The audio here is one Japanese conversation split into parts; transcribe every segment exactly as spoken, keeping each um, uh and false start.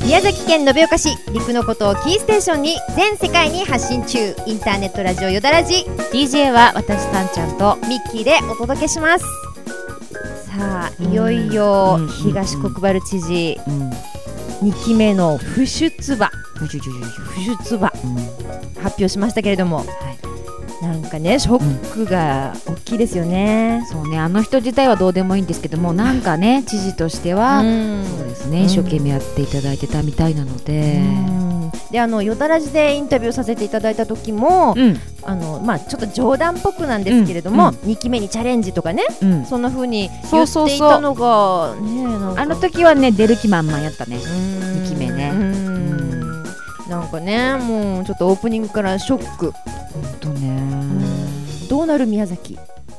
宮崎県延岡市、陸のことをキーステーションに全世界に発信中、インターネットラジオよだらじ。 ディージェー は私さんちゃんとミッキーでお届けします。さあ、いよいよ東国原知事、うん、にきめの不出馬不出馬、うん、発表しましたけれども、はい、なんかねショックが大きいですよね、 うん、そうね、あの人自体はどうでもいいんですけども、なんかね知事としては、うん、そうですね、一生懸命やっていただいてたみたいなので、うんであのよだらじでインタビューさせていただいた時も、うんあのまあ、ちょっと冗談っぽくなんですけれども、うんうん、にきめにチャレンジとかね、うん、そんな風に言っていたのが、ね、なんかあの時はね出る気満々やったね、にきめね、うんうんなんかねもうちょっとオープニングからショック。 ほんとね、 うんどうなる宮崎。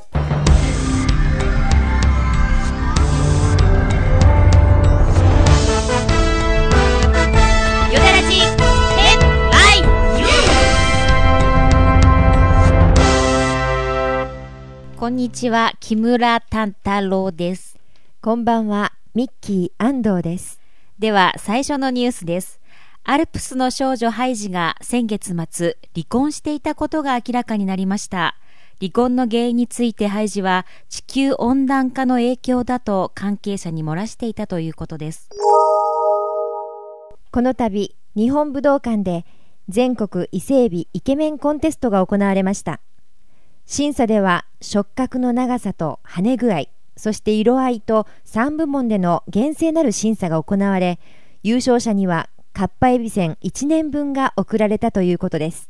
こんにちは、木村丹太郎です。 こんばんは、ミッキー安藤です。 では最初のニュースです。アルプスの少女ハイジが先月末離婚していたことが明らかになりました。離婚の原因についてハイジは地球温暖化の影響だと関係者に漏らしていたということです。 この度日本武道館で全国伊勢海老イケメンコンテストが行われました。審査では触覚の長さと跳ね具合、そして色合いとさんぶもんでの厳正なる審査が行われ、優勝者にはかっぱえびせんいちねんぶんが贈られたということです。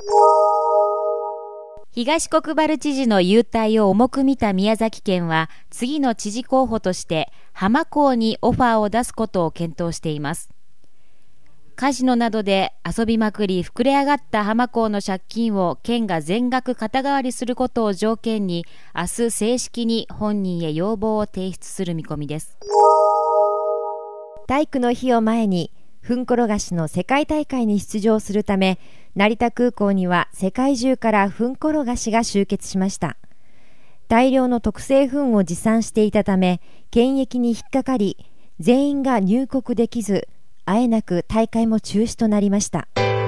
東国原知事の勇退を重く見た宮崎県は次の知事候補として浜港にオファーを出すことを検討しています。カジノなどで遊びまくり膨れ上がった浜港の借金を県が全額肩代わりすることを条件に、明日正式に本人へ要望を提出する見込みです。 体育の日を前にふんころがしの世界大会に出場するため、成田空港には世界中からふんころがしが集結しました。大量の特製糞を持参していたため検疫に引っかかり、全員が入国できず、あえなく大会も中止となりました。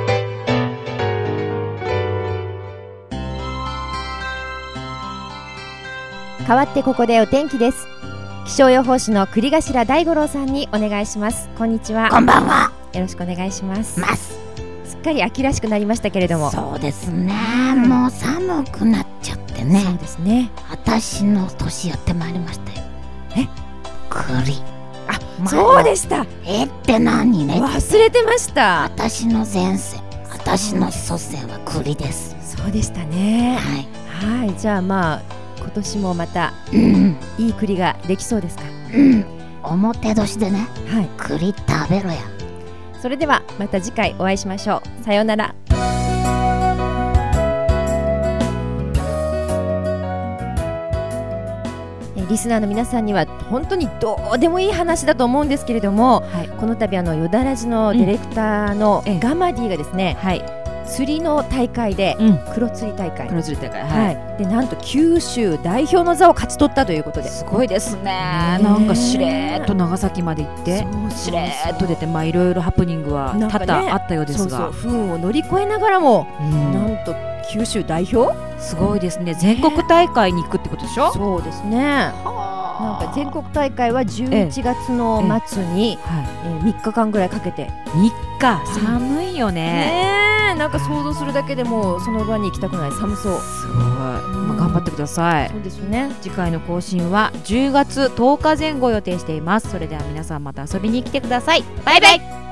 代わってここでお天気です。気象予報士の栗頭大五郎さんにお願いします。こんにちは。 こんばんは。 よろしくお願いします。 ますすっかり秋らしくなりましたけれども。 そうですね、うん、もう寒くなっちゃってね。 そうですね。 私の年やってまいりましたよ。 え栗。 あ、そうでした。 えって何ね。 忘れてました。 私の前世、私の祖先は栗です。 そうでしたね。 はい、 はい、じゃあまあ今年もまた、 うん、 いい栗ができそうですか。 うん、表年でね、 はい、 栗食べろや。 それではまた次回お会いしましょう。さようなら。リスナーの皆さんには本当にどうでもいい話だと思うんですけれども、はい、この度あのよだらじのディレクターのガマディがですね、うんはい、釣りの大会で、うん、黒釣り大会、 黒釣り大会、 はい、でなんと九州代表の座を勝ち取ったということで、 すごいですね。なんかしれーっと長崎まで行ってしれーっと出て、まあいろいろハプニングは多々、ね、あったようですが、 そうそう、不運を乗り越えながらも、うん、なんと九州代表、 すごいですね。全国大会に行くってことでしょ。 そうですね。なんか全国大会はじゅういちがつの末に、ええええ、みっかかんぐらいかけて。 みっか、寒いよね。 ねえ、なんか想像するだけでもその場に行きたくない。寒そう。 すごい、まあ、頑張ってください。 そうですね。 次回の更新はじゅうがつとおかぜん後予定しています。それでは皆さんまた遊びに来てください。バイバイ。